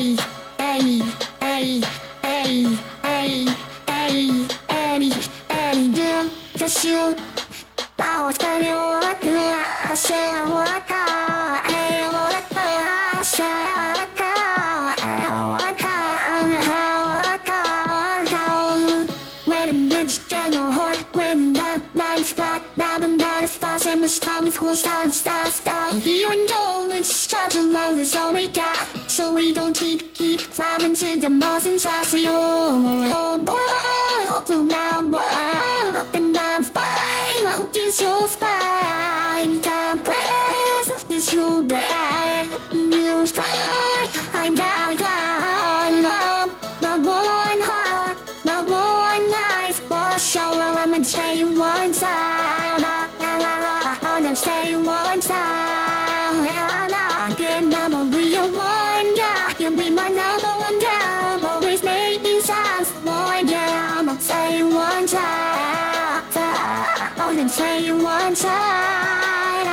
Eddie, Eddie, Eddie, Eddie, Eddie, Eddie, Eddie, damn, just you. I was gonna walk you, I said I walk out, I walk out, I said I walk out, I walk out. When the bitch get your heart, when that life's got now and that is fast and this time is cool, start. Even though it's such a love is all we got, so we don't keep climbing to the mountains as we all boy, now boy, up and down spine, out is your spine, time press, is your back, you strike, I'm down, the one heart, the one life, for sure, I'm gonna stay one side, I'm gonna stay one side, again, I'm a real one, yeah, you'll be my number one, yeah, always making sense, boy, yeah, I'm gonna stay one side, I'm gonna stay one side,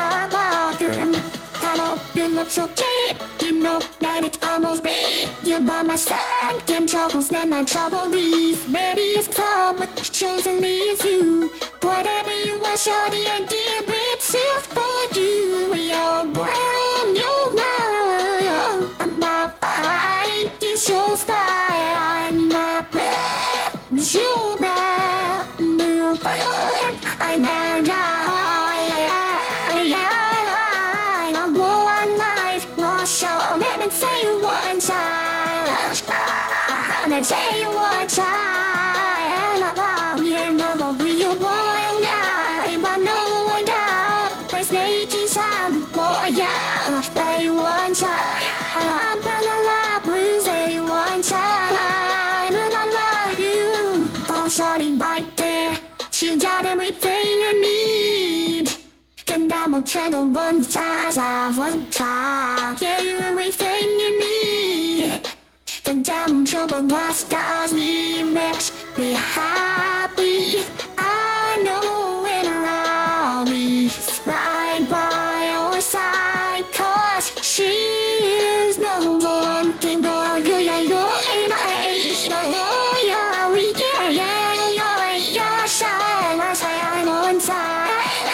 you look so deep, you know that it's almost me. You're by my side, them troubles, then my trouble leaves. Maybe it's come, but chosen me is you. Whatever you are, shorty, I did itself for you. We are brand new now. I'm not fine, it's your style. I'm not bad, it's your bad. New fire, I'm not. So let me tell you one time, let me tell you one time, you're not a real one, yeah, but no one down, let's make it sound, boy, yeah, say one time, I'm gonna love you, say one time, and I love you, oh, shorty, right there, you got everything you need. And I'm a channel one time, yeah, you're everything you need. And I'm trouble, my stars need next, be happy. I know when around me, right by your side, cause she is no one thing, oh, yeah, shine, I say I'm on side.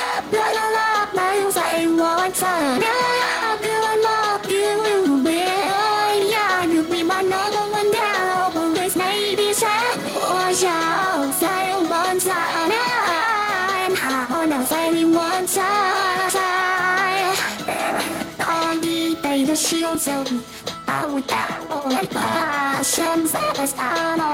One time, yeah, I love you, baby. Yeah, you be my number one down, always made me sad. Oh, yeah, say one time, I wanna say one time. On the day the shield, so I would die, oh, like my son's I